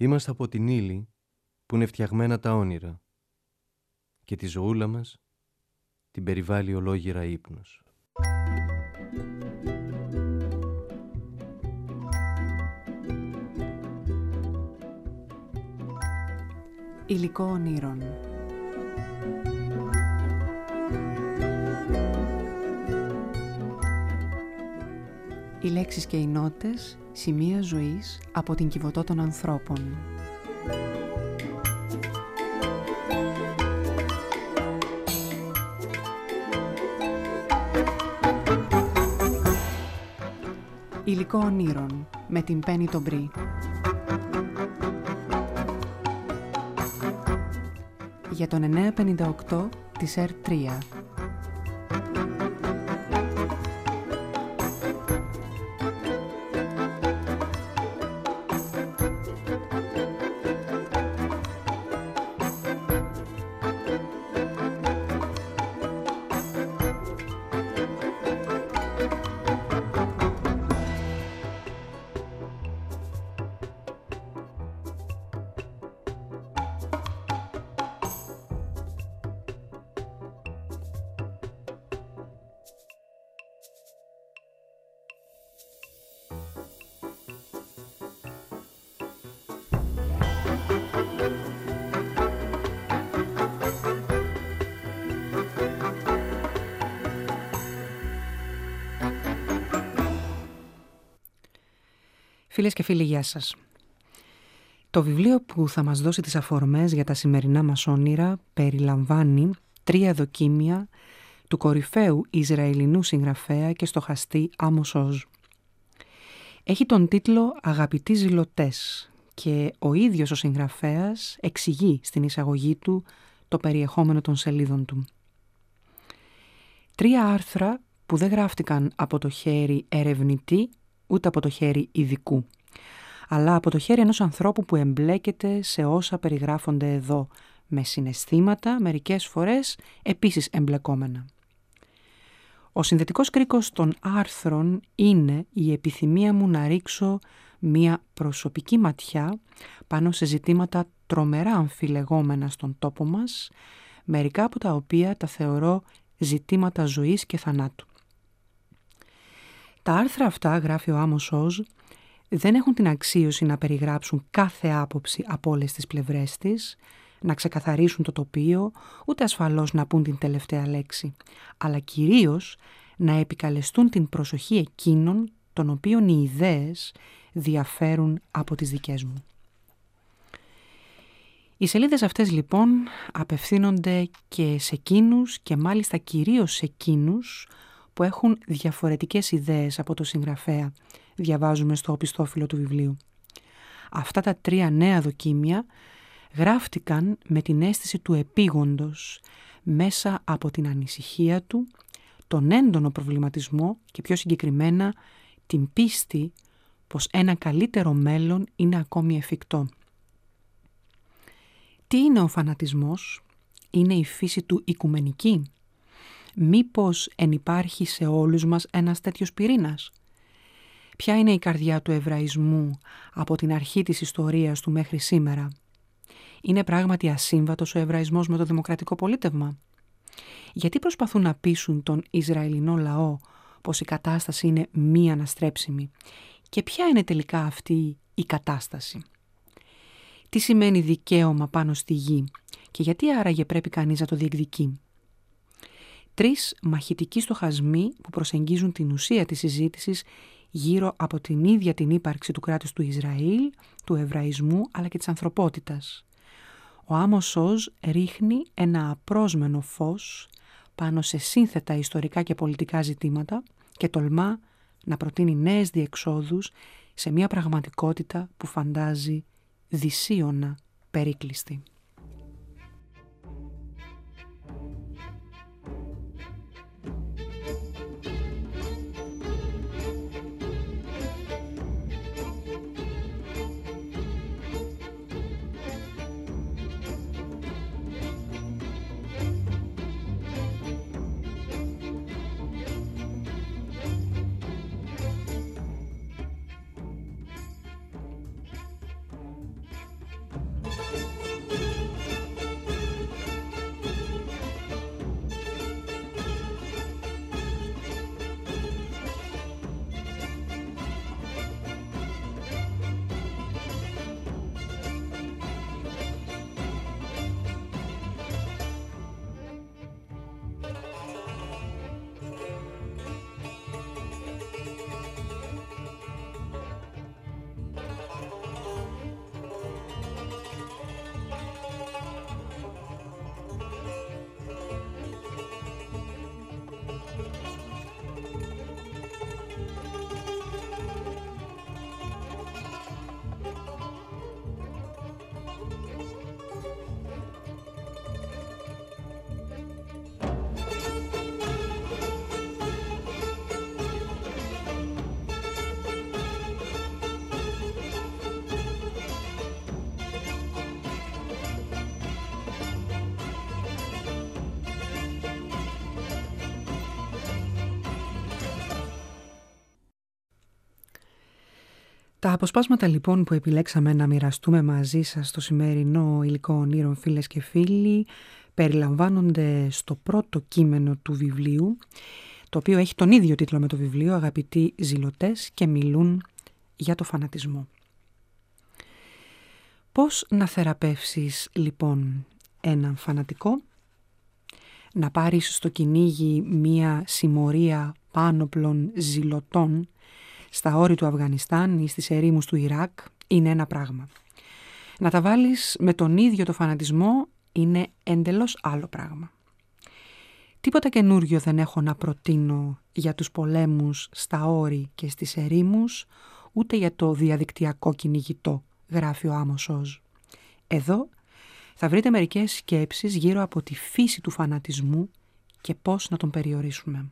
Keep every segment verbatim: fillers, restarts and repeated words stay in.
Είμαστε από την ύλη που είναι φτιαγμένα τα όνειρα και τη ζωούλα μας την περιβάλλει ολόγυρα ύπνος. Υλικό ονείρων. Οι λέξεις και οι νότες, σημεία ζωής από την Κιβωτό των ανθρώπων. Υλικό ονείρων με την Πέννη τον Μπρι. Για τον εννιακόσια πενήντα οκτώ της Ερ τρία. Φίλες και φίλοι, γεια σας. Το βιβλίο που θα μας δώσει τις αφορμές για τα σημερινά μας όνειρα περιλαμβάνει τρία δοκίμια του κορυφαίου Ισραηλινού συγγραφέα και στοχαστή Άμος Οζ. Έχει τον τίτλο «Αγαπητοί ζηλωτές» και ο ίδιος ο συγγραφέας εξηγεί στην εισαγωγή του το περιεχόμενο των σελίδων του. Τρία άρθρα που δεν γράφτηκαν από το χέρι ερευνητή ούτε από το χέρι ειδικού, αλλά από το χέρι ενός ανθρώπου που εμπλέκεται σε όσα περιγράφονται εδώ, με συναισθήματα, μερικές φορές επίσης εμπλεκόμενα. Ο συνδετικός κρίκος των άρθρων είναι η επιθυμία μου να ρίξω μία προσωπική ματιά πάνω σε ζητήματα τρομερά αμφιλεγόμενα στον τόπο μας, μερικά από τα οποία τα θεωρώ ζητήματα ζωής και θανάτου. Τα άρθρα αυτά, γράφει ο Άμος Οζ, δεν έχουν την αξίωση να περιγράψουν κάθε άποψη από όλες τις πλευρές της, να ξεκαθαρίσουν το τοπίο, ούτε ασφαλώς να πούν την τελευταία λέξη, αλλά κυρίως να επικαλεστούν την προσοχή εκείνων των οποίων οι ιδέες διαφέρουν από τις δικές μου. Οι σελίδες αυτές λοιπόν απευθύνονται και σε εκείνους και μάλιστα κυρίως σε εκείνους που έχουν διαφορετικές ιδέες από το συγγραφέα, διαβάζουμε στο οπιστόφυλλο του βιβλίου. Αυτά τα τρία νέα δοκίμια γράφτηκαν με την αίσθηση του επίγοντος, μέσα από την ανησυχία του, τον έντονο προβληματισμό και πιο συγκεκριμένα την πίστη πως ένα καλύτερο μέλλον είναι ακόμη εφικτό. Τι είναι ο φανατισμός? Είναι η φύση του οικουμενική? Μήπως ενυπάρχει σε όλους μας ένας τέτοιος πυρήνας? Ποια είναι η καρδιά του εβραϊσμού από την αρχή της ιστορίας του μέχρι σήμερα? Είναι πράγματι ασύμβατος ο εβραϊσμός με το δημοκρατικό πολίτευμα? Γιατί προσπαθούν να πείσουν τον Ισραηλινό λαό πως η κατάσταση είναι μη αναστρέψιμη? Και ποια είναι τελικά αυτή η κατάσταση? Τι σημαίνει δικαίωμα πάνω στη γη και γιατί άραγε πρέπει κανείς να το διεκδικεί? Τρεις μαχητικοί στοχασμοί που προσεγγίζουν την ουσία της συζήτησης γύρω από την ίδια την ύπαρξη του κράτους του Ισραήλ, του εβραϊσμού αλλά και της ανθρωπότητας. Ο Άμος Οζ ρίχνει ένα απρόσμενο φως πάνω σε σύνθετα ιστορικά και πολιτικά ζητήματα και τολμά να προτείνει νέες διεξόδους σε μια πραγματικότητα που φαντάζει δυσίωνα περίκλειστη. Τα αποσπάσματα λοιπόν που επιλέξαμε να μοιραστούμε μαζί σας στο σημερινό υλικό ονείρων, φίλες και φίλοι, περιλαμβάνονται στο πρώτο κείμενο του βιβλίου, το οποίο έχει τον ίδιο τίτλο με το βιβλίο, «Αγαπητοί ζηλωτές», και μιλούν για το φανατισμό. Πώς να θεραπεύσεις λοιπόν έναν φανατικό? Να πάρεις στο κυνήγι μία συμμορία πάνωπλων ζηλωτών στα όρη του Αφγανιστάν ή στις ερήμους του Ιράκ είναι ένα πράγμα. Να τα βάλεις με τον ίδιο το φανατισμό είναι εντελώς άλλο πράγμα. Τίποτα καινούριο δεν έχω να προτείνω για τους πολέμους στα όρη και στις ερήμους, ούτε για το διαδικτυακό κυνηγητό, γράφει ο Άμος Οζ. Εδώ θα βρείτε μερικές σκέψεις γύρω από τη φύση του φανατισμού και πώς να τον περιορίσουμε.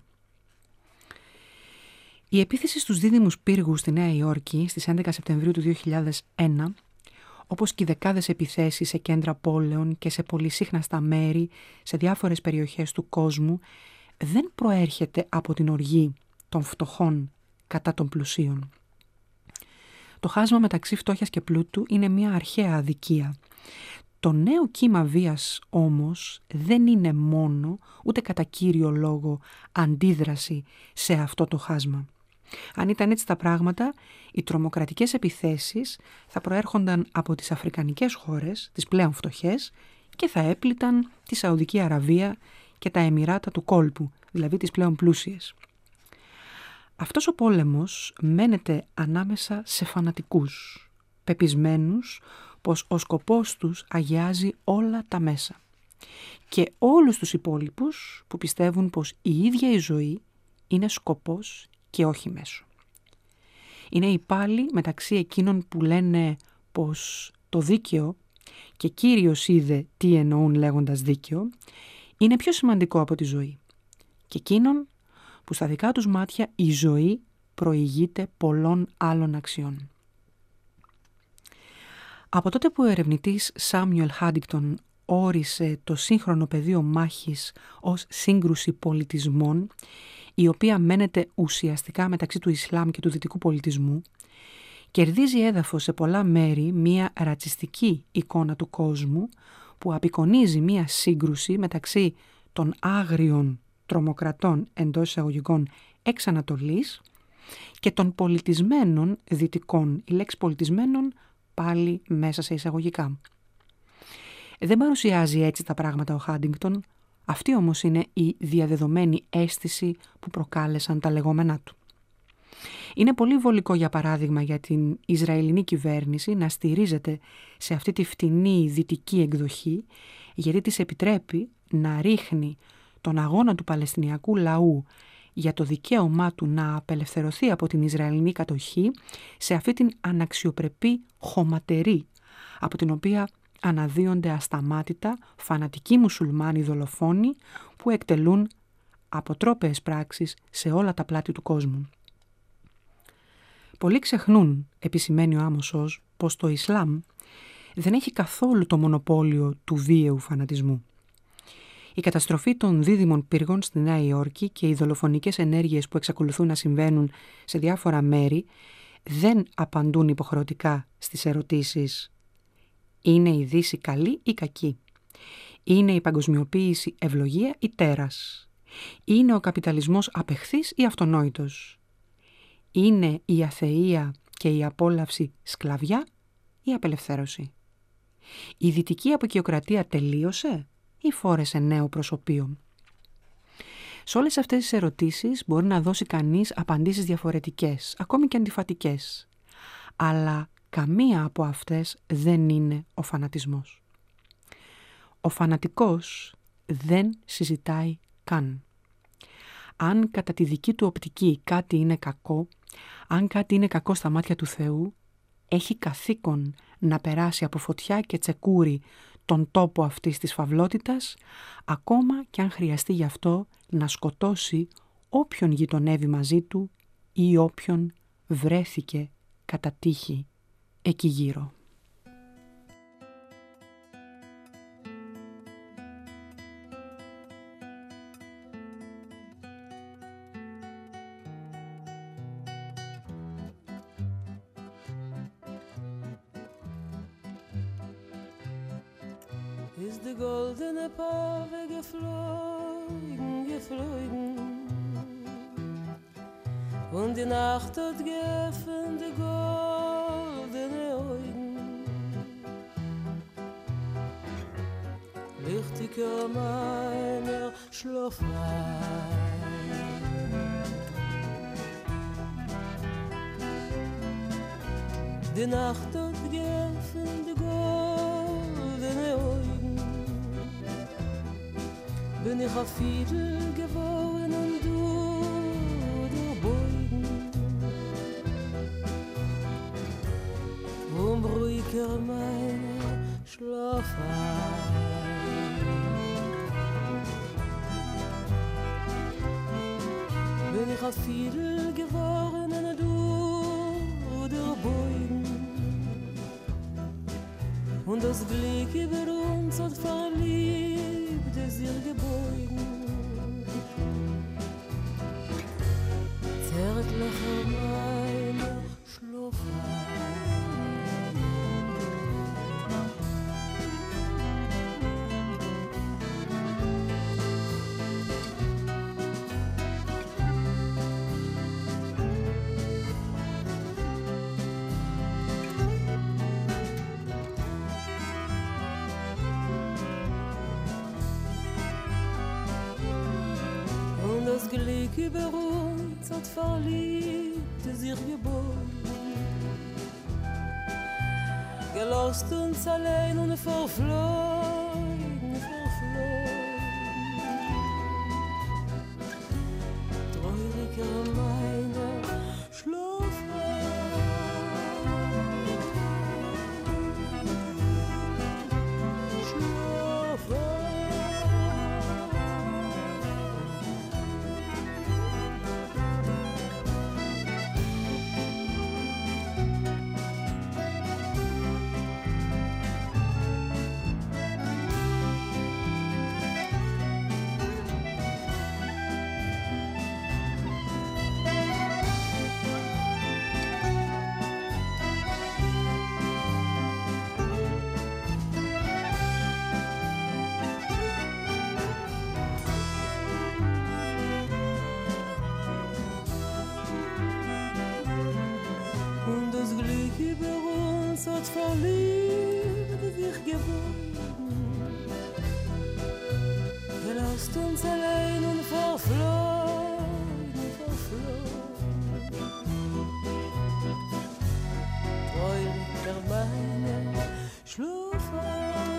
Η επίθεση στους δίδυμους πύργους στη Νέα Υόρκη στις έντεκα Σεπτεμβρίου του δύο χιλιάδες ένα, όπως και οι δεκάδες επιθέσεις σε κέντρα πόλεων και σε πολυσύχναστα μέρη σε διάφορες περιοχές του κόσμου, δεν προέρχεται από την οργή των φτωχών κατά των πλουσίων. Το χάσμα μεταξύ φτώχειας και πλούτου είναι μια αρχαία αδικία. Το νέο κύμα βίας όμως δεν είναι μόνο, ούτε κατά κύριο λόγο, αντίδραση σε αυτό το χάσμα. Αν ήταν έτσι τα πράγματα, οι τρομοκρατικές επιθέσεις θα προέρχονταν από τις αφρικανικές χώρες, τις πλέον φτωχές, και θα έπληταν τη Σαουδική Αραβία και τα Εμιράτα του κόλπου, δηλαδή τις πλέον πλούσιες. Αυτός ο πόλεμος μένεται ανάμεσα σε φανατικούς, πεπισμένους πως ο σκοπός τους αγιάζει όλα τα μέσα, και όλους τους υπόλοιπους που πιστεύουν πως η ίδια η ζωή είναι σκοπός και όχι μέσο. Είναι οι πάλι μεταξύ εκείνων που λένε πως το δίκαιο, και Κύριος είδε τι εννοούν λέγοντας δίκαιο, είναι πιο σημαντικό από τη ζωή, και εκείνων που στα δικά τους μάτια η ζωή προηγείται πολλών άλλων αξιών. Από τότε που ο ερευνητής Σάμιουελ Χάντιγκτον όρισε το σύγχρονο πεδίο μάχης ως σύγκρουση πολιτισμών, η οποία μένεται ουσιαστικά μεταξύ του Ισλάμ και του δυτικού πολιτισμού, κερδίζει έδαφος σε πολλά μέρη μία ρατσιστική εικόνα του κόσμου που απεικονίζει μία σύγκρουση μεταξύ των άγριων τρομοκρατών εντός εισαγωγικών εξ Ανατολής και των πολιτισμένων δυτικών, η λέξη πολιτισμένων πάλι μέσα σε εισαγωγικά. Δεν παρουσιάζει έτσι τα πράγματα ο Χάντιγκτον, αυτή όμως είναι η διαδεδομένη αίσθηση που προκάλεσαν τα λεγόμενά του. Είναι πολύ βολικό, για παράδειγμα, για την Ισραηλινή κυβέρνηση να στηρίζεται σε αυτή τη φτηνή δυτική εκδοχή, γιατί της επιτρέπει να ρίχνει τον αγώνα του Παλαιστινιακού λαού για το δικαίωμά του να απελευθερωθεί από την Ισραηλινή κατοχή σε αυτή την αναξιοπρεπή χωματερή, από την οποία αναδύονται ασταμάτητα φανατικοί μουσουλμάνοι δολοφόνοι που εκτελούν αποτρόπαιες πράξεις σε όλα τα πλάτη του κόσμου. Πολλοί ξεχνούν, επισημαίνει ο Άμος Οζ, πως το Ισλάμ δεν έχει καθόλου το μονοπόλιο του βίαιου φανατισμού. Η καταστροφή των δίδυμων πύργων στη Νέα Υόρκη και οι δολοφονικές ενέργειες που εξακολουθούν να συμβαίνουν σε διάφορα μέρη δεν απαντούν υποχρεωτικά στις ερωτήσεις «Είναι η Δύση καλή ή κακή? Είναι η παγκοσμιοποίηση ευλογία ή τέρας? Είναι ο καπιταλισμός απεχθής ή αυτονόητος? Είναι η αθεία και η απόλαυση σκλαβιά ή απελευθέρωση? Η δυτική αποικιοκρατία τελείωσε ή φόρεσε νέο προσωπείο?» Σε όλες αυτές τις ερωτήσεις μπορεί να δώσει κανείς απαντήσεις διαφορετικές, ακόμη και αντιφατικές. Αλλά καμία από αυτές δεν είναι ο φανατισμός. Ο φανατικός δεν συζητάει καν. Αν κατά τη δική του οπτική κάτι είναι κακό, αν κάτι είναι κακό στα μάτια του Θεού, έχει καθήκον να περάσει από φωτιά και τσεκούρι τον τόπο αυτής της φαυλότητας, ακόμα και αν χρειαστεί γι' αυτό να σκοτώσει όποιον γειτονεύει μαζί του ή όποιον βρέθηκε κατά τύχη εκεί γύρω. ist die goldene Pave geflogen, geflogen. Und die Nacht hat geöffnet die goldene Augen. Lichtiger meiner Schlafwein. Die Nacht hat geöffnet die goldene Augen. Bin ich auf Fiedel geworden und du der Beugen. Um ruhiger meine Schlafwein. Bin ich auf Fiedel geworden und du der Beugen. Und das Glück über uns hat verliebt, es ihr gebeugen. Zärtlicher meiner Schlafwein. Das Glück über uns hat verliebt, es ihr geboren. Gelost uns allein und verflogen, verflogen. Trauriger meiner hat verliebt, sich gebogen. Gelost uns allein und verflogen, verflogen. Treulicher meine Schlafwein.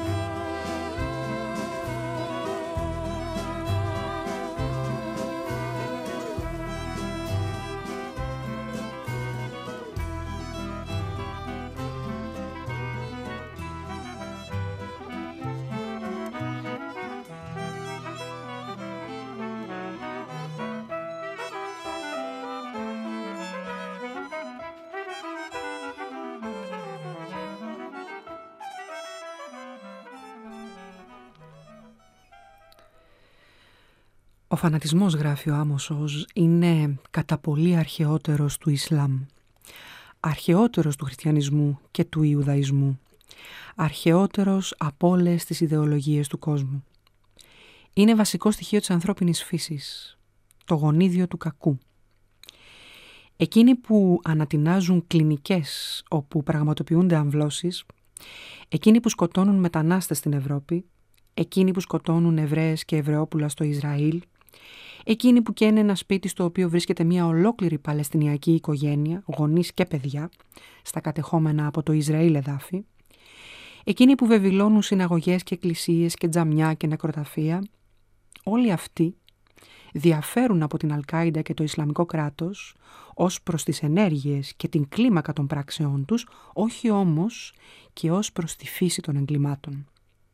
Ο φανατισμός, γράφει ο Άμος Οζ, είναι κατά πολύ αρχαιότερος του Ισλάμ, αρχαιότερος του χριστιανισμού και του Ιουδαϊσμού, αρχαιότερος από όλες τις ιδεολογίες του κόσμου. Είναι βασικό στοιχείο της ανθρώπινης φύσης, το γονίδιο του κακού. Εκείνοι που ανατινάζουν κλινικές όπου πραγματοποιούνται αμβλώσεις, εκείνοι που σκοτώνουν μετανάστες στην Ευρώπη, εκείνοι που σκοτώνουν Εβραίες και Εβραιόπουλα στο Ισραήλ, εκείνοι που καίνε ένα σπίτι στο οποίο βρίσκεται μια ολόκληρη Παλαιστινιακή οικογένεια, γονείς και παιδιά, στα κατεχόμενα από το Ισραήλ εδάφη, εκείνοι που βεβηλώνουν συναγωγές και εκκλησίες και τζαμιά και νεκροταφεία, όλοι αυτοί διαφέρουν από την Αλ-Κάιντα και το Ισλαμικό κράτος ως προς τις ενέργειες και την κλίμακα των πράξεών τους, όχι όμως και ως προς τη φύση των εγκλημάτων.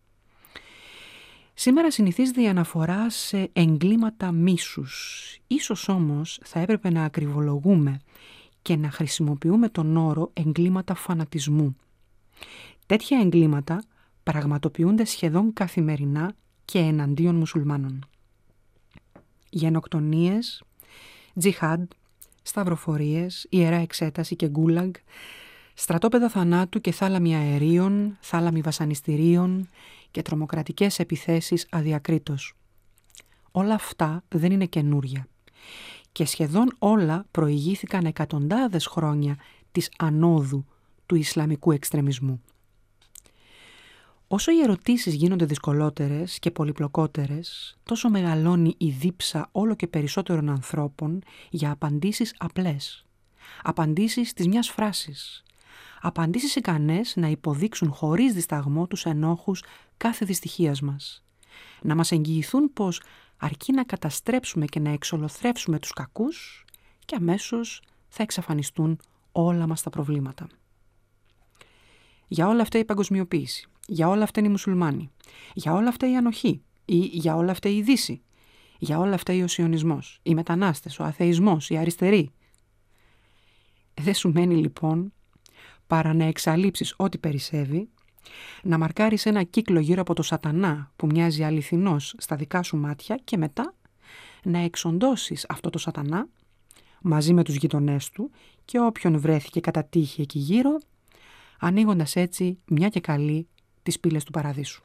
Σήμερα συνηθίζεται η αναφορά σε εγκλήματα μίσους. Ίσως όμως θα έπρεπε να ακριβολογούμε και να χρησιμοποιούμε τον όρο εγκλήματα φανατισμού. Τέτοια εγκλήματα πραγματοποιούνται σχεδόν καθημερινά και εναντίον μουσουλμάνων. Γενοκτονίες, τζιχάντ, σταυροφορίες, ιερά εξέταση και γκούλαγκ Στρατόπεδα θανάτου και θάλαμοι αερίων, θάλαμοι βασανιστήριων και τρομοκρατικές επιθέσεις αδιακρίτως. Όλα αυτά δεν είναι καινούρια και σχεδόν όλα προηγήθηκαν εκατοντάδες χρόνια της ανόδου του Ισλαμικού εξτρεμισμού. Όσο οι ερωτήσεις γίνονται δυσκολότερες και πολυπλοκότερες, τόσο μεγαλώνει η δίψα όλο και περισσότερων ανθρώπων για απαντήσεις απλές. Απαντήσεις της μιας φράσης. Απαντήσεις ικανές να υποδείξουν χωρίς δισταγμό τους ενόχους κάθε δυστυχίας μας. Να μας εγγυηθούν πως αρκεί να καταστρέψουμε και να εξολοθρεύσουμε τους κακούς και αμέσως θα εξαφανιστούν όλα μας τα προβλήματα. Για όλα αυτά η παγκοσμιοποίηση, για όλα αυτά οι μουσουλμάνοι, για όλα αυτά η ανοχή ή για όλα αυτά η Δύση, για όλα αυτά ο σιωνισμός, οι μετανάστες, ο αθεισμός, οι αριστεροί. Δεν σου μένει λοιπόν παρά να εξαλείψεις ό,τι περισσεύει, να μαρκάρεις ένα κύκλο γύρω από το σατανά που μοιάζει αληθινός στα δικά σου μάτια και μετά να εξοντώσεις αυτό το σατανά μαζί με τους γειτονές του και όποιον βρέθηκε κατά τύχη εκεί γύρω, ανοίγοντας έτσι μια και καλή τις πύλες του παραδείσου.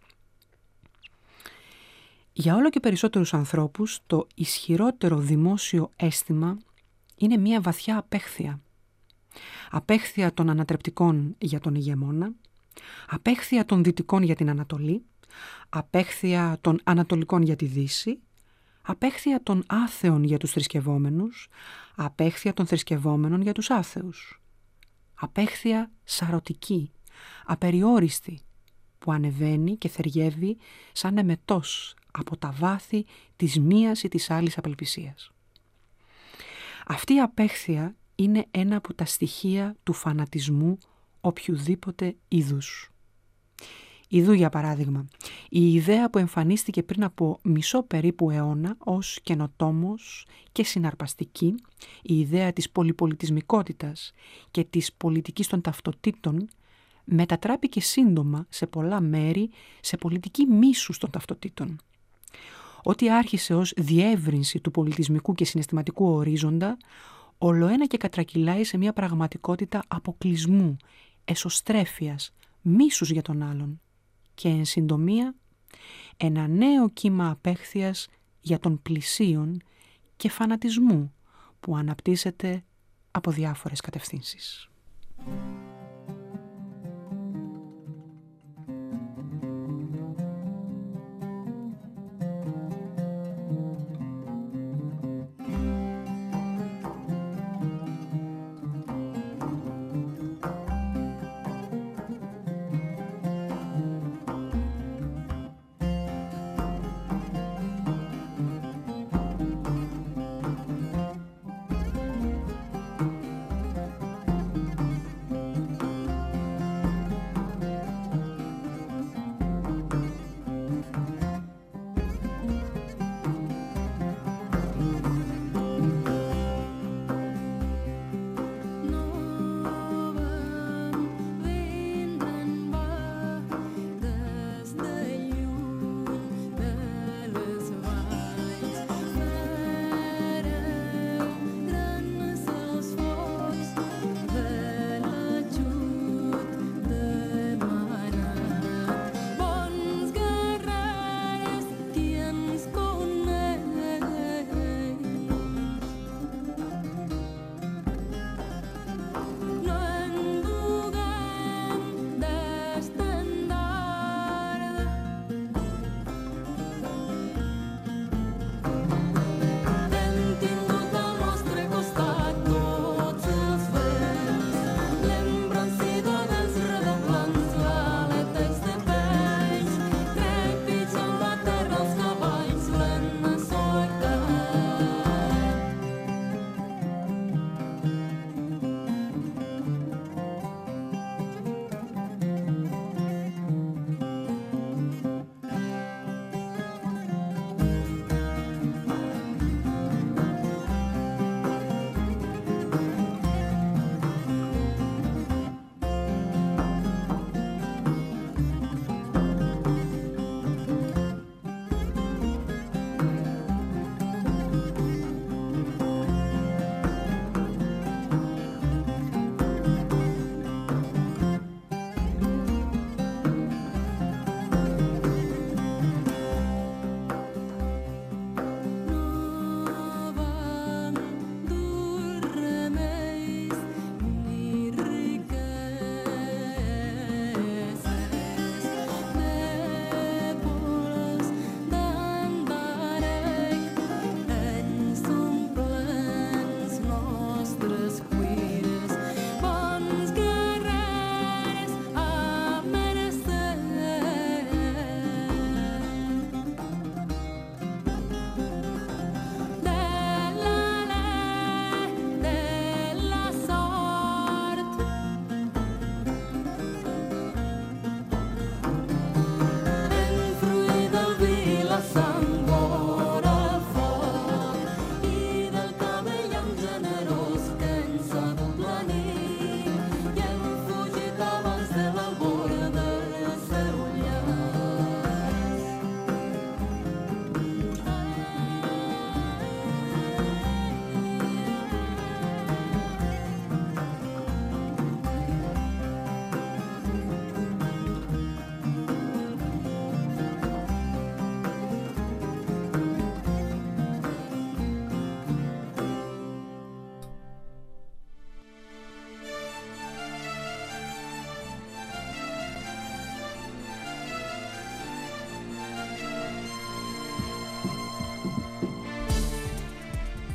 Για όλο και περισσότερους ανθρώπους το ισχυρότερο δημόσιο αίσθημα είναι μια βαθιά απέχθεια. Απέχθεια των ανατρεπτικών για τον ηγεμόνα, απέχθεια των δυτικών για την Ανατολή, απέχθεια των ανατολικών για τη Δύση, απέχθεια των άθεων για τους θρησκευόμενους, απέχθεια των θρησκευόμενων για τους άθεους. Απέχθεια σαρωτική, απεριόριστη, που ανεβαίνει και θεριεύει σαν εμετός από τα βάθη της μίας ή της άλλης απελπισίας. Αυτή η απέχθεια είναι ένα από τα στοιχεία του φανατισμού οποιουδήποτε είδους. Ιδού για παράδειγμα, η ιδέα που εμφανίστηκε πριν από μισό περίπου αιώνα ως καινοτόμος και συναρπαστική, η ιδέα της πολυπολιτισμικότητας και της πολιτικής των ταυτοτήτων, μετατράπηκε σύντομα σε πολλά μέρη σε πολιτική μίσους των ταυτοτήτων. Ό,τι άρχισε ως διεύρυνση του πολιτισμικού και συναισθηματικού ορίζοντα, ολοένα και κατρακυλάει σε μια πραγματικότητα αποκλεισμού, εσωστρέφειας, μίσους για τον άλλον και εν συντομία ένα νέο κύμα απέχθειας για τον πλησίον και φανατισμού που αναπτύσσεται από διάφορες κατευθύνσεις.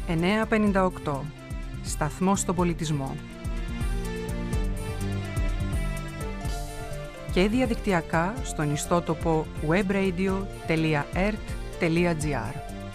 εννιακόσια πενήντα οκτώ. Σταθμός στον πολιτισμό. Και διαδικτυακά στον ιστότοπο webradio τελεία e r t τελεία g r.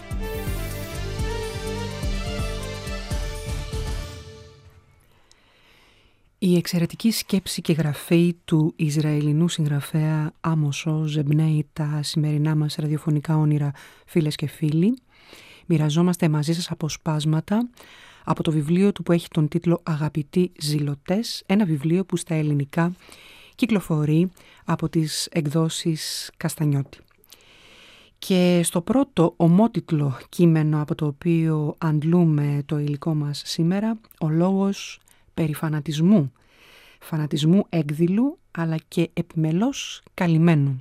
Η εξαιρετική σκέψη και γραφή του Ισραηλινού συγγραφέα Άμος Οζ εμπνέει τα σημερινά μας ραδιοφωνικά όνειρα, φίλες και φίλοι. Μοιραζόμαστε μαζί σας αποσπάσματα από το βιβλίο του που έχει τον τίτλο «Αγαπητοί ζηλωτές», ένα βιβλίο που στα ελληνικά κυκλοφορεί από τις εκδόσεις Καστανιώτη. Και στο πρώτο ομότιτλο κείμενο από το οποίο αντλούμε το υλικό μας σήμερα, ο λόγος περί φανατισμού, φανατισμού έκδηλου αλλά και επιμελώς καλυμμένου.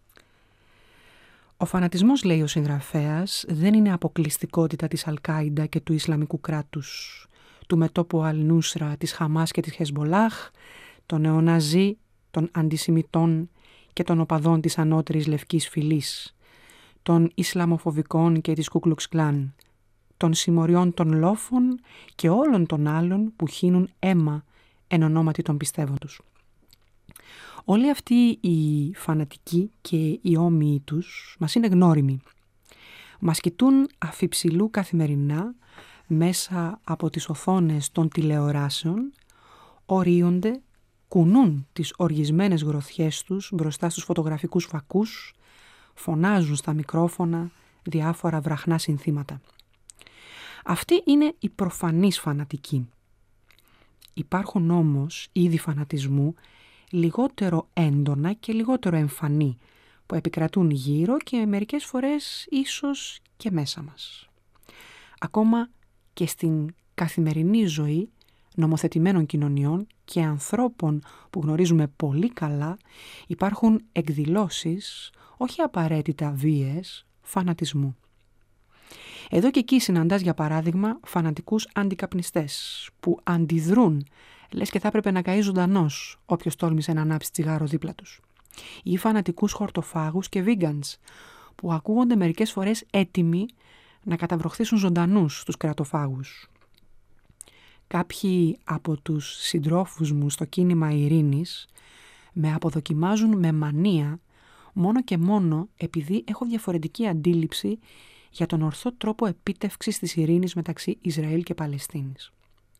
Ο φανατισμός, λέει ο συγγραφέας, δεν είναι αποκλειστικότητα της Αλ-Κάιντα και του Ισλαμικού κράτους, του μετώπου Αλ-Νούσρα, της Χαμάς και της Χεσμολάχ, των νεοναζί, των αντισημιτών και των οπαδών της ανώτερης λευκής φυλής, των Ισλαμοφοβικών και της Κούκλουξ Κλάν, των συμμοριών των λόφων και όλων των άλλων που χύνουν αίμα εν ονόματι των πιστεύων τους. Όλοι αυτοί οι φανατικοί και οι όμοιοι τους μας είναι γνώριμοι. Μας κοιτούν αφιψηλού καθημερινά μέσα από τις οθόνες των τηλεοράσεων, ορίονται, κουνούν τις οργισμένες γροθιές τους μπροστά στους φωτογραφικούς φακούς, φωνάζουν στα μικρόφωνα διάφορα βραχνά συνθήματα. Αυτοί είναι οι προφανείς φανατικοί. Υπάρχουν όμως είδη φανατισμού λιγότερο έντονα και λιγότερο εμφανή, που επικρατούν γύρω και μερικές φορές ίσως και μέσα μας. Ακόμα και στην καθημερινή ζωή νομοθετημένων κοινωνιών και ανθρώπων που γνωρίζουμε πολύ καλά υπάρχουν εκδηλώσεις, όχι απαραίτητα βίαιες, φανατισμού. Εδώ και εκεί συναντάς για παράδειγμα φανατικούς αντικαπνιστές που αντιδρούν, λες και θα έπρεπε να καεί ζωντανός όποιος τόλμησε να ανάψει τσιγάρο δίπλα τους. Ή φανατικούς χορτοφάγους και vegans που ακούγονται μερικές φορές έτοιμοι να καταβροχθήσουν ζωντανούς τους κρατοφάγους. Κάποιοι από τους συντρόφους μου στο κίνημα ειρήνης με αποδοκιμάζουν με μανία μόνο και μόνο επειδή έχω διαφορετική αντίληψη για τον ορθό τρόπο επίτευξης της ειρήνης μεταξύ Ισραήλ και Παλαιστίνης.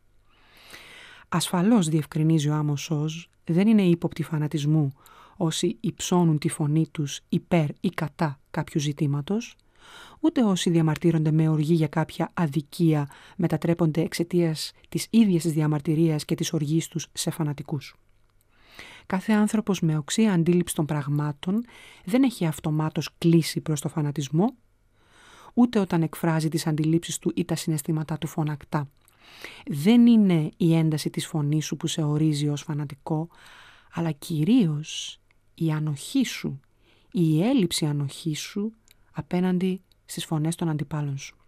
Ασφαλώς, διευκρινίζει ο Άμος Οζ, δεν είναι ύποπτοι φανατισμού όσοι υψώνουν τη φωνή τους υπέρ ή κατά κάποιου ζητήματος, ούτε όσοι διαμαρτύρονται με οργή για κάποια αδικία μετατρέπονται εξαιτίας της ίδιας της διαμαρτυρίας και της οργής τους σε φανατικούς. Κάθε άνθρωπος με οξία αντίληψη των πραγμάτων δεν έχει αυτομάτως κλείσει προς το φανατισμό, ούτε όταν εκφράζει τις αντιλήψεις του ή τα συναισθήματά του φωνακτά. Δεν είναι η ένταση της φωνής σου που σε ορίζει ως φανατικό, αλλά κυρίως η ανοχή σου, η έλλειψη ανοχής σου απέναντι στις φωνές των αντιπάλων σου.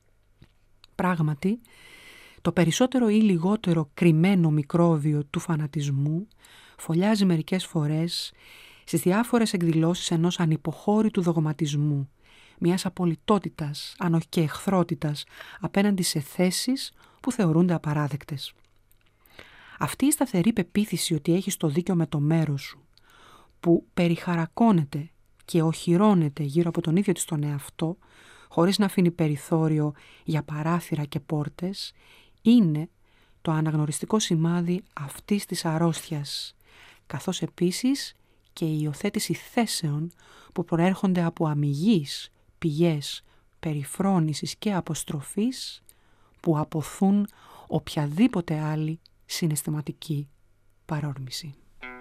Πράγματι, το περισσότερο ή λιγότερο κρυμμένο μικρόβιο του φανατισμού φωλιάζει μερικές φορές στις διάφορες εκδηλώσεις ενός ανυποχώρητου δογματισμού, μιας απολυτότητας, αν όχι και εχθρότητας, απέναντι σε θέσεις που θεωρούνται απαράδεκτες. Αυτή η σταθερή πεποίθηση ότι έχεις το δίκιο με το μέρος σου, που περιχαρακώνεται και οχυρώνεται γύρω από τον ίδιο της τον εαυτό, χωρίς να αφήνει περιθώριο για παράθυρα και πόρτες, είναι το αναγνωριστικό σημάδι αυτής της αρρώστιας, καθώς επίσης και η υιοθέτηση θέσεων που προέρχονται από αμιγείς πηγές περιφρόνησης και αποστροφής που αποθούν οποιαδήποτε άλλη συναισθηματική παρόρμηση.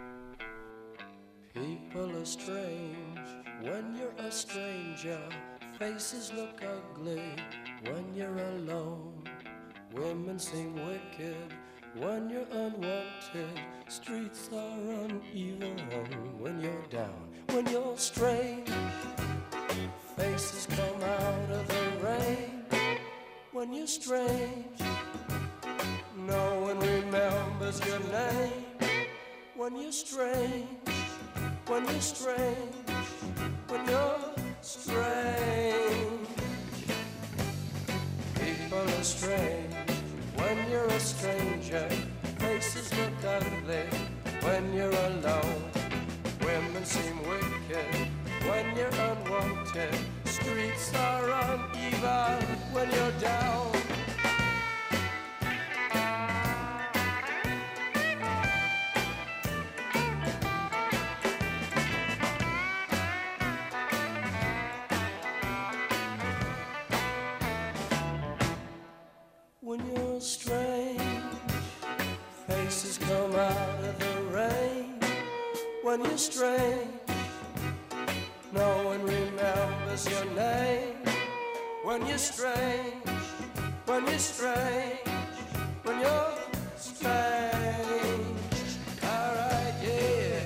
People are strange when you're a stranger. Faces look ugly when you're alone. Women seem wicked when you're unwanted. Streets are uneven when you're down. When you're strange, faces come out of the rain. When you're strange, no one remembers your name. When you're strange, when you're strange, when you're strange, people you're strange, when you're a stranger, faces look ugly, when you're alone, women seem wicked, when you're unwanted, streets are uneven, when you're down. When you're strange, faces come out of the rain. When you're strange, no one remembers your name. When you're strange, when you're strange, when you're strange. All right, yeah.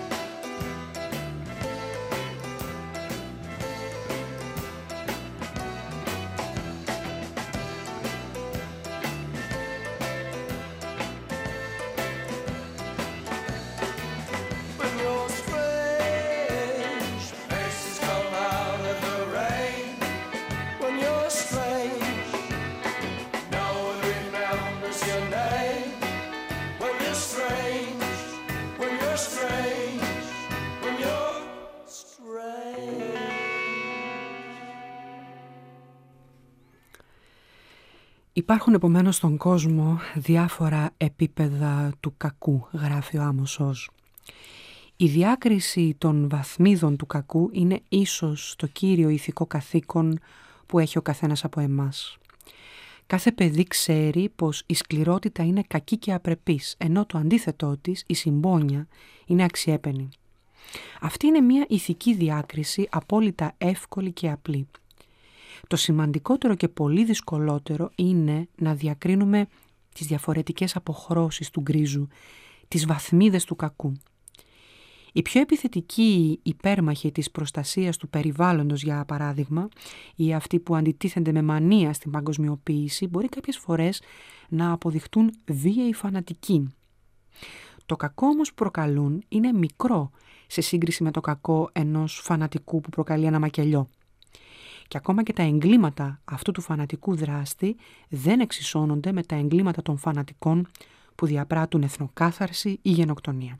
Υπάρχουν επομένως στον κόσμο διάφορα επίπεδα του κακού, γράφει ο Άμος Οζ. Η διάκριση των βαθμίδων του κακού είναι ίσως το κύριο ηθικό καθήκον που έχει ο καθένας από εμάς. Κάθε παιδί ξέρει πως η σκληρότητα είναι κακή και απρεπής, ενώ το αντίθετό της, η συμπόνια, είναι αξιέπαινη. Αυτή είναι μια ηθική διάκριση απόλυτα εύκολη και απλή. Το σημαντικότερο και πολύ δυσκολότερο είναι να διακρίνουμε τις διαφορετικές αποχρώσεις του γκρίζου, τις βαθμίδες του κακού. Οι πιο επιθετικοί υπέρμαχοι της προστασίας του περιβάλλοντος, για παράδειγμα, ή αυτοί που αντιτίθενται με μανία στην παγκοσμιοποίηση, μπορεί κάποιες φορές να αποδειχτούν βίαιοι φανατικοί. Το κακό όμως που προκαλούν είναι μικρό σε σύγκριση με το κακό ενός φανατικού που προκαλεί ένα μακελιό. Και ακόμα και τα εγκλήματα αυτού του φανατικού δράστη δεν εξισώνονται με τα εγκλήματα των φανατικών που διαπράττουν εθνοκάθαρση ή γενοκτονία.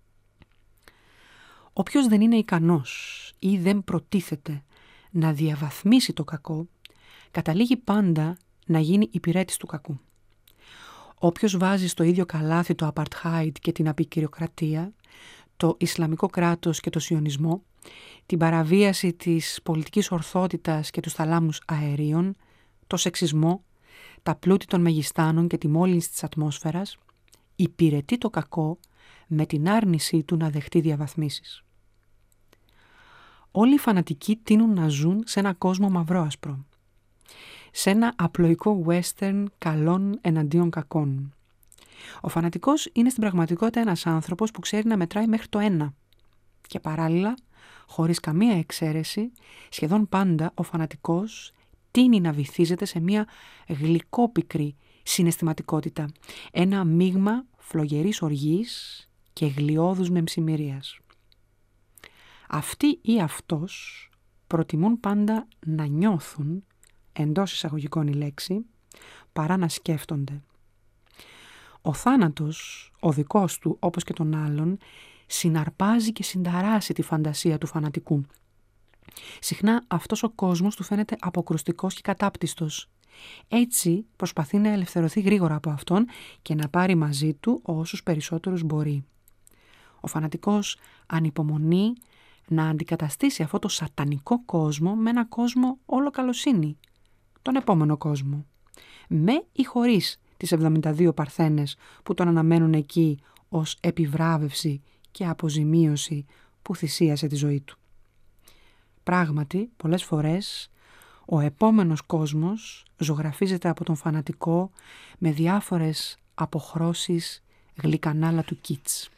Όποιος δεν είναι ικανός ή δεν προτίθεται να διαβαθμίσει το κακό, καταλήγει πάντα να γίνει υπηρέτης του κακού. Όποιος βάζει στο ίδιο καλάθι το apartheid και την απικυριοκρατία, το Ισλαμικό κράτος και το Σιωνισμό, την παραβίαση της πολιτικής ορθότητας και τους θαλάμους αερίων, το σεξισμό, τα πλούτη των μεγιστάνων και τη μόλυνση της ατμόσφαιρας, υπηρετεί το κακό με την άρνησή του να δεχτεί διαβαθμίσεις. Όλοι οι φανατικοί τείνουν να ζουν σε ένα κόσμο μαυρό-άσπρο, σε ένα απλοϊκό western καλών εναντίον κακών. Ο φανατικός είναι στην πραγματικότητα ένας άνθρωπος που ξέρει να μετράει μέχρι το ένα και παράλληλα, χωρίς καμία εξαίρεση, σχεδόν πάντα ο φανατικός τείνει να βυθίζεται σε μια γλυκόπικρη συναισθηματικότητα, ένα μείγμα φλογερής οργής και γλιώδους μεμψημυρίας. Αυτοί ή αυτός προτιμούν πάντα να νιώθουν, εντός εισαγωγικών η λέξη, παρά να σκέφτονται. Ο θάνατος, ο δικός του όπως και των άλλων, συναρπάζει και συνταράσει τη φαντασία του φανατικού. Συχνά αυτός ο κόσμος του φαίνεται αποκρουστικός και κατάπτυστος. Έτσι προσπαθεί να ελευθερωθεί γρήγορα από αυτόν και να πάρει μαζί του όσους περισσότερους μπορεί. Ο φανατικός ανυπομονεί να αντικαταστήσει αυτό το σατανικό κόσμο με ένα κόσμο όλο καλοσύνη, τον επόμενο κόσμο, με ή χωρίς τις εβδομήντα δύο παρθένες που τον αναμένουν εκεί ως επιβράβευση και αποζημίωση που θυσίασε τη ζωή του. Πράγματι, πολλές φορές, ο επόμενος κόσμος ζωγραφίζεται από τον φανατικό με διάφορες αποχρώσεις γλυκανάλα του κίτς.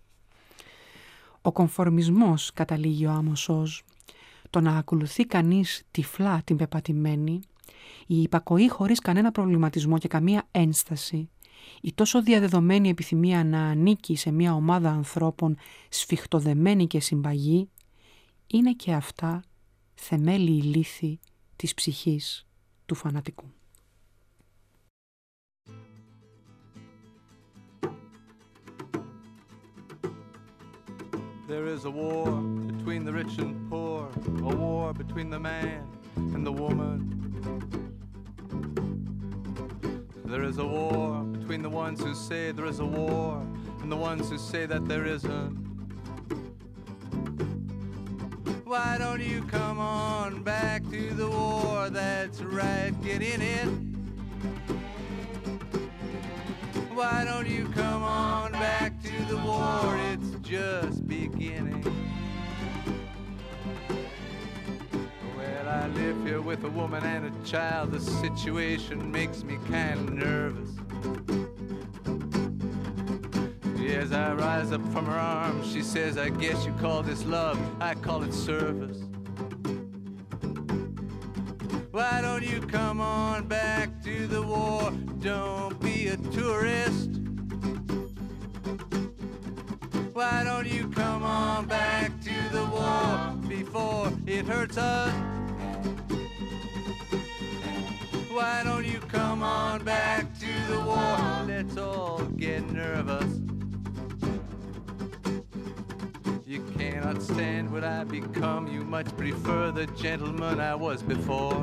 Ο κομφορμισμός, καταλήγει ο Άμος Οζ, το να ακολουθεί κανείς τυφλά την πεπατημένη, η υπακοή χωρίς κανένα προβληματισμό και καμία ένσταση, η τόσο διαδεδομένη επιθυμία να ανήκει σε μια ομάδα ανθρώπων σφιχτοδεμένη και συμπαγή, είναι και αυτά θεμέλη ηλίθη της ψυχής του φανατικού. There is a war between the rich and poor, a war between the man and the woman. There is a war between the ones who say there is a war and the ones who say that there isn't. Why don't you come on back to the war? That's right, get in it. Why don't you come on back to the war? It's just beginning. Well, I live here with a woman and a child. The situation makes me kind of nervous. As I rise up from her arms, she says, I guess you call this love, I call it service. Why don't you come on back to the war? Don't be a tourist. Why don't you come on back to the war before it hurts us? Why don't you come on back to the war? Let's all get nervous. You cannot stand what I become. You much prefer the gentleman I was before.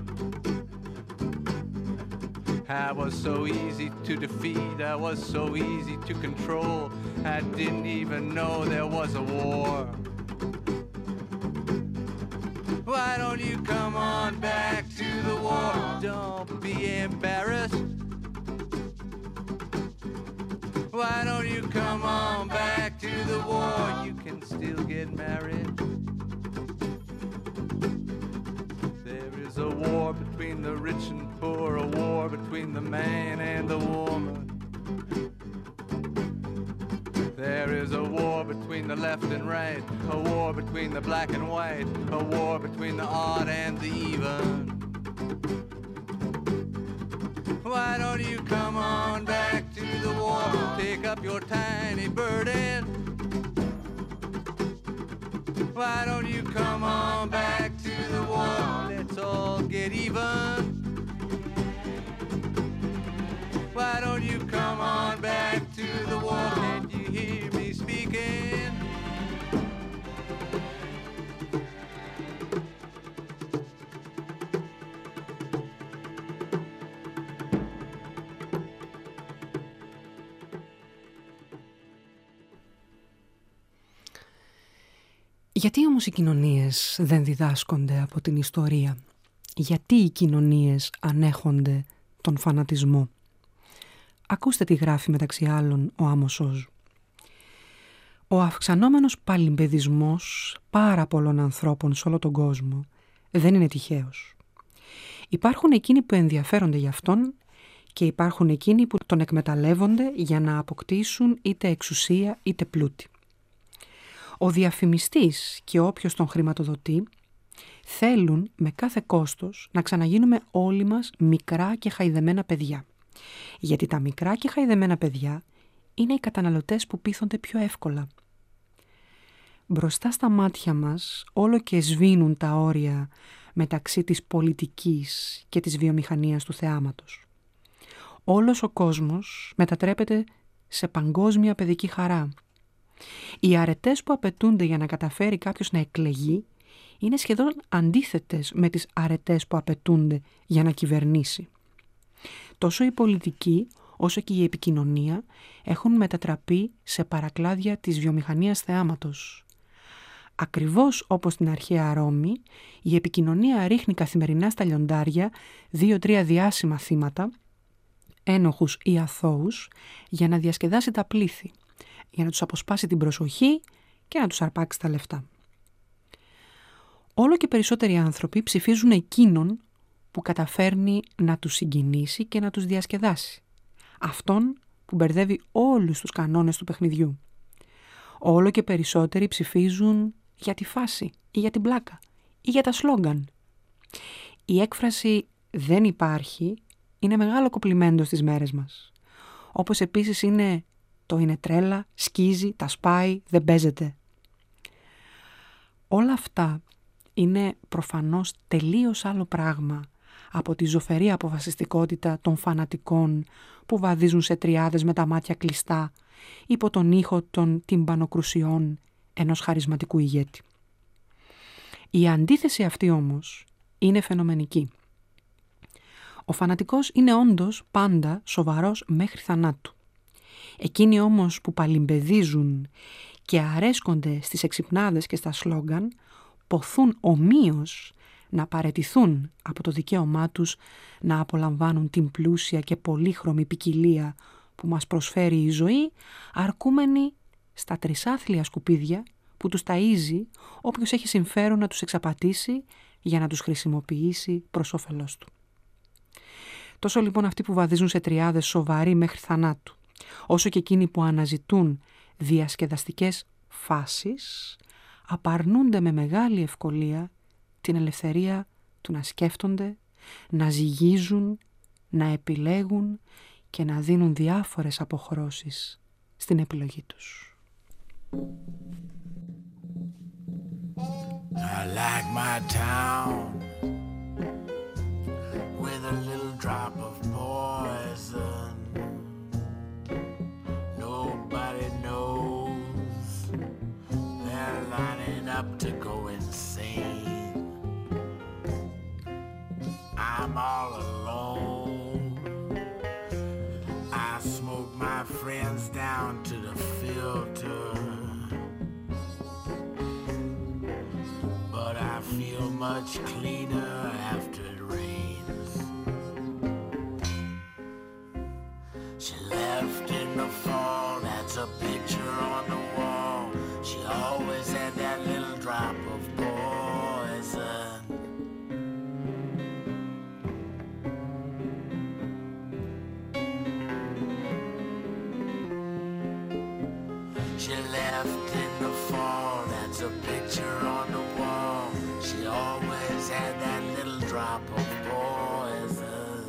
I was so easy to defeat, I was so easy to control. I didn't even know there was a war. Why don't you come on back to the war? Don't be embarrassed. Why don't you come on back to the war? You can still get married. There is a war between the rich and poor, a war between the man and the woman. There is a war between the left and right, a war between the black and white, a war between the odd and the even. Why don't you come on back to the war? Take up your tiny burden. Why don't you come on back to the war? Let's all get even. Why don't you come on back to the war? Can you hear me speaking? Γιατί όμως οι κοινωνίες δεν διδάσκονται από την ιστορία? Γιατί οι κοινωνίες ανέχονται τον φανατισμό? Ακούστε τι γράφει μεταξύ άλλων ο Άμος Όζου. Ο αυξανόμενος παλιμπεδισμός πάρα πολλών ανθρώπων σε όλο τον κόσμο δεν είναι τυχαίος. Υπάρχουν εκείνοι που ενδιαφέρονται για αυτόν και υπάρχουν εκείνοι που τον εκμεταλλεύονται για να αποκτήσουν είτε εξουσία είτε πλούτη. Ο διαφημιστής και όποιος τον χρηματοδοτεί θέλουν με κάθε κόστος να ξαναγίνουμε όλοι μας μικρά και χαϊδεμένα παιδιά. Γιατί τα μικρά και χαϊδεμένα παιδιά είναι οι καταναλωτές που πείθονται πιο εύκολα. Μπροστά στα μάτια μας όλο και σβήνουν τα όρια μεταξύ της πολιτικής και της βιομηχανίας του θεάματος. Όλος ο κόσμος μετατρέπεται σε παγκόσμια παιδική χαρά. Οι αρετές που απαιτούνται για να καταφέρει κάποιος να εκλεγεί είναι σχεδόν αντίθετες με τις αρετές που απαιτούνται για να κυβερνήσει. Τόσο η πολιτική όσο και η επικοινωνία έχουν μετατραπεί σε παρακλάδια της βιομηχανίας θεάματος. Ακριβώς όπως στην αρχαία Ρώμη, η επικοινωνία ρίχνει καθημερινά στα λιοντάρια δύο-τρία διάσημα θύματα, ένοχους ή αθώους, για να διασκεδάσει τα πλήθη, για να τους αποσπάσει την προσοχή και να τους αρπάξει τα λεφτά. Όλο και περισσότεροι άνθρωποι ψηφίζουν εκείνον που καταφέρνει να τους συγκινήσει και να τους διασκεδάσει. Αυτόν που μπερδεύει όλους τους κανόνες του παιχνιδιού. Όλο και περισσότεροι ψηφίζουν για τη φάση ή για την πλάκα ή για τα σλόγγαν. Η έκφραση «δεν υπάρχει» είναι μεγάλο κοπλιμέντο στις μέρες μας. Όπως επίσης είναι το «είναι τρέλα», «σκίζει», «τα σπάει», «δεν παίζεται». Όλα αυτά είναι προφανώς τελείως άλλο πράγμα από τη ζωφερή αποφασιστικότητα των φανατικών που βαδίζουν σε τριάδες με τα μάτια κλειστά υπό τον ήχο των τυμπανοκρουσιών ενός χαρισματικού ηγέτη. Η αντίθεση αυτή όμως είναι φαινομενική. Ο φανατικός είναι όντως πάντα σοβαρός μέχρι θανάτου. Εκείνοι όμως που παλιμπεδίζουν και αρέσκονται στις εξυπνάδες και στα σλόγγαν, ποθούν ομοίως να παραιτηθούν από το δικαίωμά τους να απολαμβάνουν την πλούσια και πολύχρωμη ποικιλία που μας προσφέρει η ζωή, αρκούμενοι στα τρισάθλια σκουπίδια που τους ταΐζει όποιος έχει συμφέρον να τους εξαπατήσει για να τους χρησιμοποιήσει προς όφελός του. Τόσο λοιπόν αυτοί που βαδίζουν σε τριάδες σοβαροί μέχρι θανάτου, όσο και εκείνοι που αναζητούν διασκεδαστικές φάσεις, απαρνούνται με μεγάλη ευκολία την ελευθερία του να σκέφτονται, να ζυγίζουν, να επιλέγουν και να δίνουν διάφορες αποχρώσεις στην επιλογή τους. I like my town with a little drop of poison. Nobody knows they're lining up to go insane. I'm all alone. I smoke my friends down to the filter, but I feel much cleaner after it rains. She left in the fall, that's a picture on the wall. She always had that little drop of poison. She left in the fall, that's a picture on the wall. She always had that little drop of poison.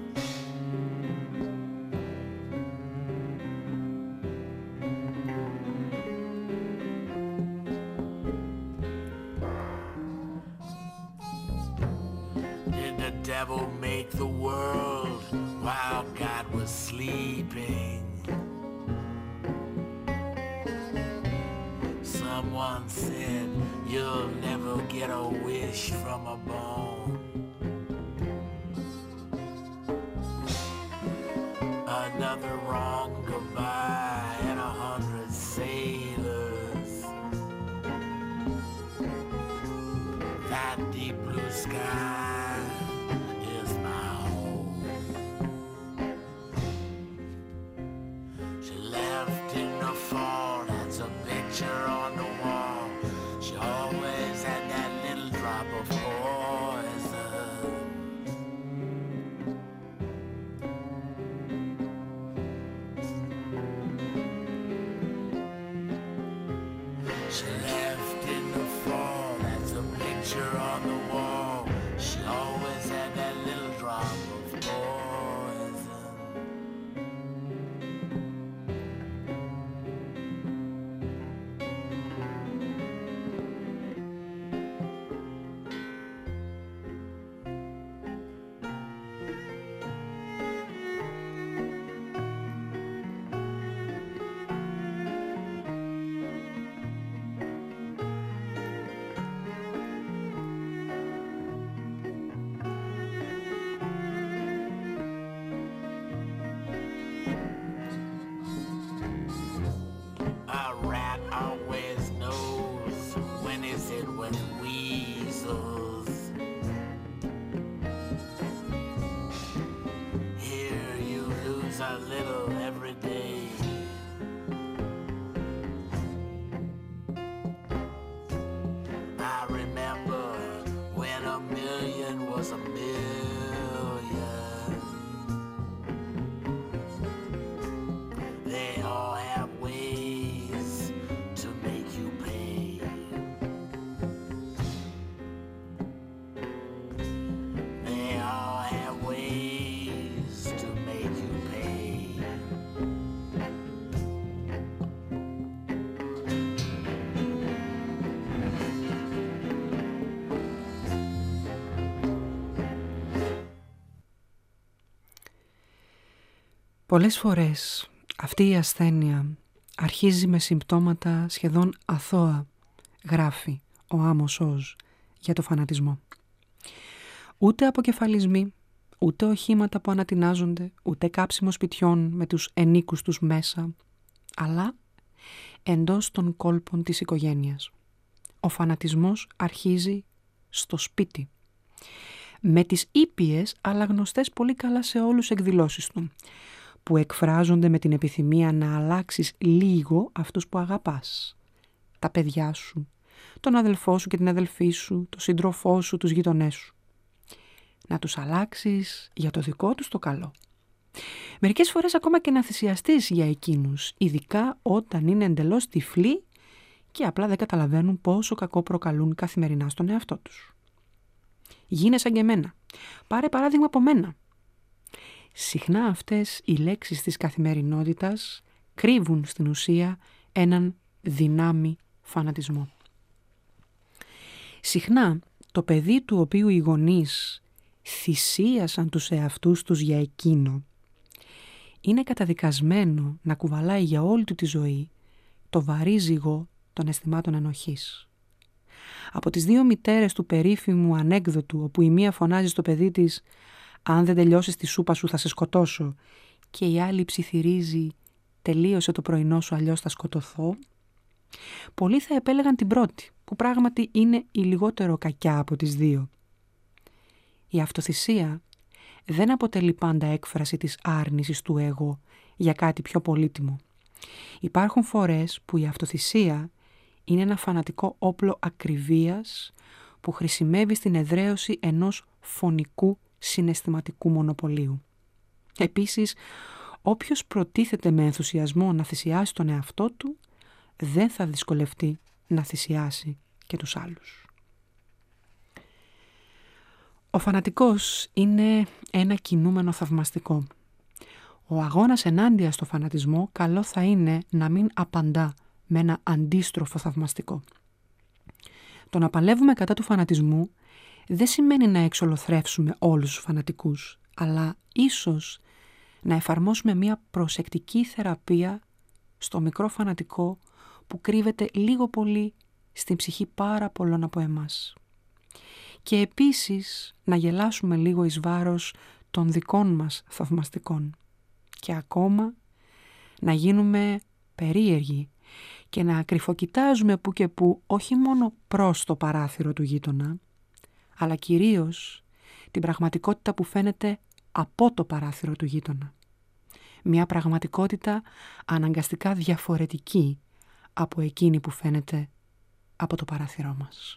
Did the devil make the world while God was sleeping? Someone said you'll never get a wish from a bone. Another wrong goodbye and a hundred sailors. That deep blue sky is my home. She left in the fall, that's a picture on the wall. She always had that little drop of poison. She left in the fall, that's a picture on the wall. She always had that little drop of poison. A rat always knows when he's in with weasels. Here you lose a little every day. I remember when a million was a million. They all have ways to make you pay. They all have ways to make you pay. Πολλές φορές αυτή η ασθένεια, αρχίζει με συμπτώματα σχεδόν αθώα, γράφει ο Άμος Οζ για το φανατισμό. Ούτε αποκεφαλισμοί, ούτε οχήματα που ανατινάζονται, ούτε κάψιμο σπιτιών με τους ενίκους τους μέσα, αλλά εντός των κόλπων της οικογένειας. Ο φανατισμός αρχίζει στο σπίτι, με τις ήπιες αλλά γνωστές πολύ καλά σε όλους εκδηλώσεις του, που εκφράζονται με την επιθυμία να αλλάξεις λίγο αυτούς που αγαπάς. Τα παιδιά σου, τον αδελφό σου και την αδελφή σου, τον σύντροφό σου, τους γειτονές σου. Να τους αλλάξεις για το δικό τους το καλό. Μερικές φορές ακόμα και να θυσιαστείς για εκείνους, ειδικά όταν είναι εντελώς τυφλοί και απλά δεν καταλαβαίνουν πόσο κακό προκαλούν καθημερινά στον εαυτό τους. Γίνε σαν και εμένα. Πάρε παράδειγμα από μένα. Συχνά αυτές οι λέξεις της καθημερινότητας κρύβουν στην ουσία έναν δυνάμει φανατισμό. Συχνά το παιδί του οποίου οι γονείς θυσίασαν τους εαυτούς τους για εκείνο είναι καταδικασμένο να κουβαλάει για όλη του τη ζωή το βαρύ ζυγό των αισθημάτων ενοχής. Από τις δύο μητέρες του περίφημου ανέκδοτου, όπου η μία φωνάζει στο παιδί της «Αν δεν τελειώσεις τη σούπα σου θα σε σκοτώσω» και η άλλη ψιθυρίζει «Τελείωσε το πρωινό σου, αλλιώς θα σκοτωθώ», πολλοί θα επέλεγαν την πρώτη, που πράγματι είναι η λιγότερο κακιά από τις δύο. Η αυτοθυσία δεν αποτελεί πάντα έκφραση της άρνησης του εγώ για κάτι πιο πολύτιμο. Υπάρχουν φορές που η αυτοθυσία είναι ένα φανατικό όπλο ακριβίας που χρησιμεύει στην εδραίωση ενός φωνικού συναισθηματικού μονοπωλίου. Επίσης, όποιος προτίθεται με ενθουσιασμό να θυσιάσει τον εαυτό του, δεν θα δυσκολευτεί να θυσιάσει και τους άλλους. Ο φανατικός είναι ένα κινούμενο θαυμαστικό. Ο αγώνας ενάντια στο φανατισμό καλό θα είναι να μην απαντά με ένα αντίστροφο θαυμαστικό. Το να παλεύουμε κατά του φανατισμού δεν σημαίνει να εξολοθρεύσουμε όλους τους φανατικούς, αλλά ίσως να εφαρμόσουμε μια προσεκτική θεραπεία στο μικρό φανατικό που κρύβεται λίγο πολύ στην ψυχή πάρα πολλών από εμάς. Και επίσης να γελάσουμε λίγο εις βάρος των δικών μας θαυμαστικών και ακόμα να γίνουμε περίεργοι και να κρυφοκοιτάζουμε που και που όχι μόνο προς το παράθυρο του γείτονα, αλλά κυρίως την πραγματικότητα που φαίνεται από το παράθυρο του γείτονα. Μια πραγματικότητα αναγκαστικά διαφορετική από εκείνη που φαίνεται από το παράθυρό μας.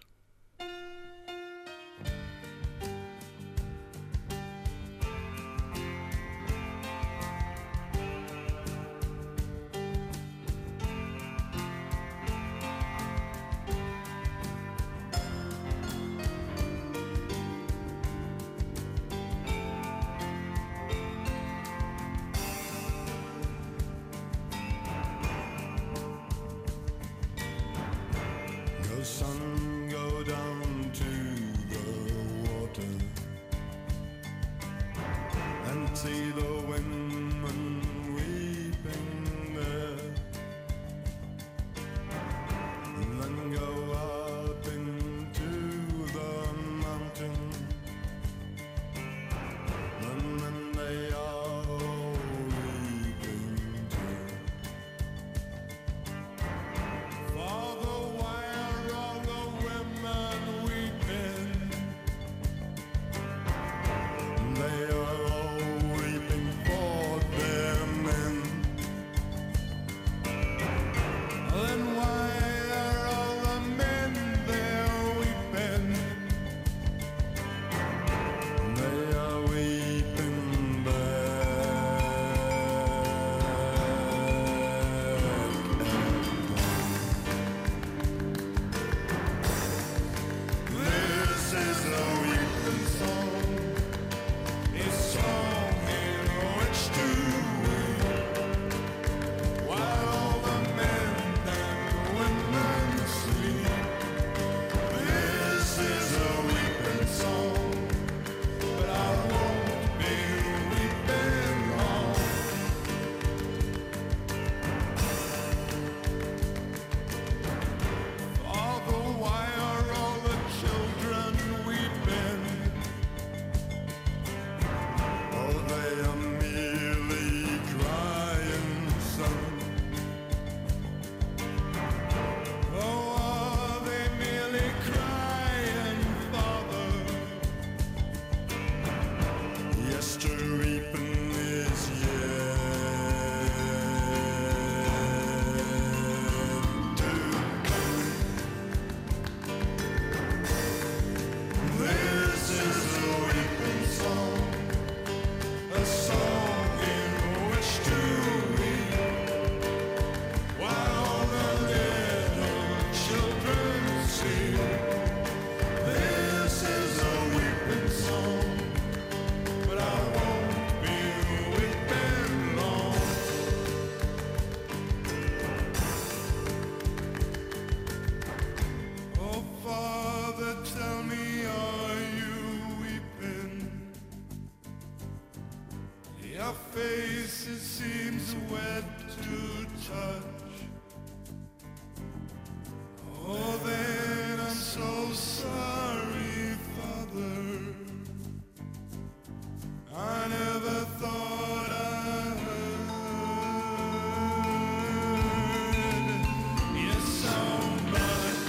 Father, why are all the women wet to touch. Oh, then I'm so sorry, Father. I never thought I heard you so much.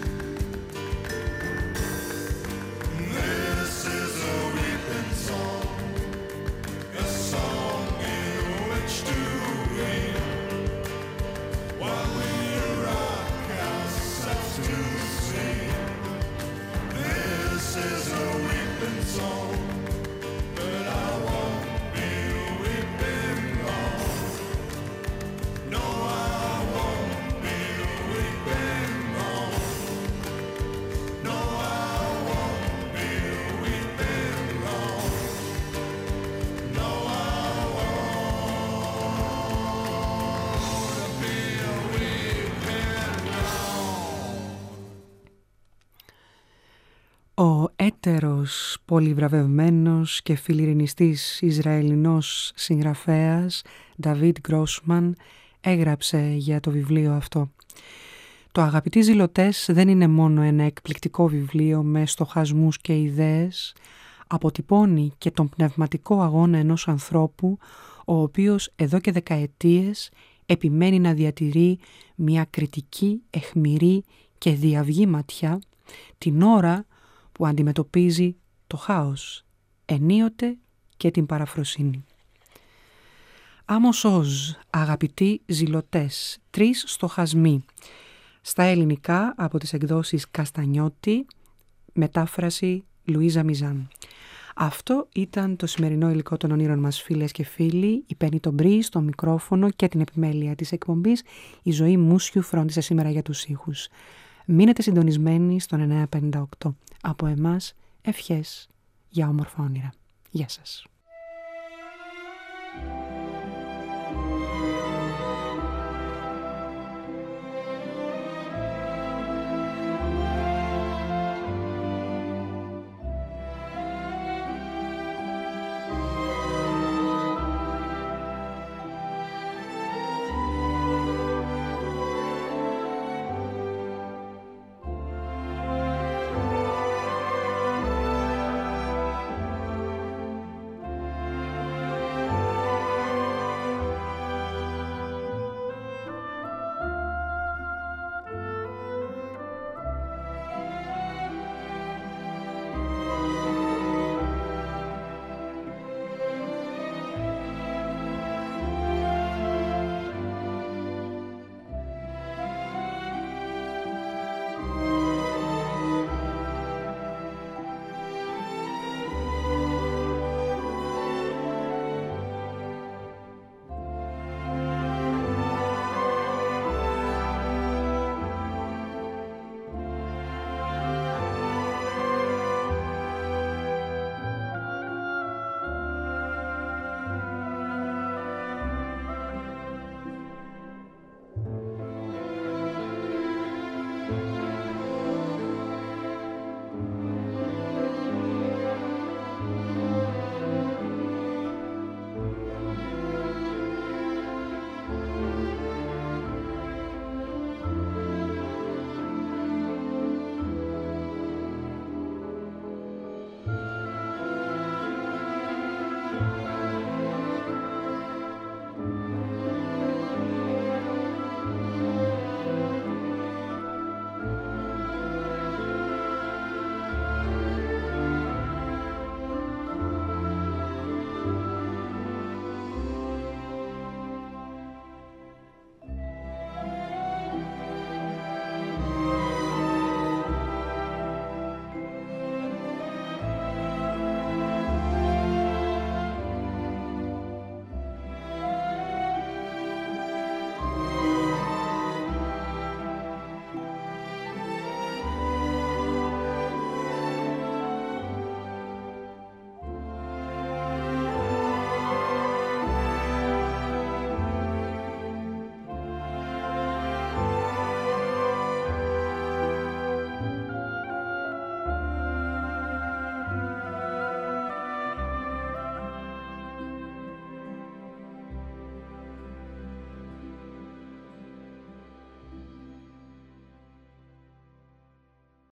This is a weeping song, a song in which to weep while we rock ourselves to sleep. This is a weeping song, but I won't be weeping long. No, I won't be weeping long. No, I won't be weeping long. No, I won't be weeping long. Ο έτερος, πολυβραβευμένος και φιλιρινιστής Ισραηλινός συγγραφέας Νταβίτ Γκρόσμαν έγραψε για το βιβλίο αυτό. Το «Αγαπητοί ζηλωτές» δεν είναι μόνο ένα εκπληκτικό βιβλίο με στοχασμούς και ιδέες, αποτυπώνει και τον πνευματικό αγώνα ενός ανθρώπου, ο οποίος εδώ και δεκαετίες επιμένει να διατηρεί μια κριτική, αιχμηρή και διαυγή ματιά την ώρα που αντιμετωπίζει το χάος, ενίοτε και την παραφροσύνη. Άμος Οζ, αγαπητοί ζηλωτές, τρεις στοχασμοί. Στα ελληνικά από τις εκδόσεις Καστανιώτη, μετάφραση Λουίζα Μιζάν. Αυτό ήταν το σημερινό υλικό των ονείρων μας, φίλες και φίλοι. Η Πέννη τον Μπρι στο μικρόφωνο και την επιμέλεια της εκπομπής. Η Ζωή Μούσιου φρόντισε σήμερα για τους ήχους. Μείνετε συντονισμένοι στον εννιακόσια πενήντα οκτώ. Από εμάς, ευχές για όμορφα όνειρα. Γεια σας.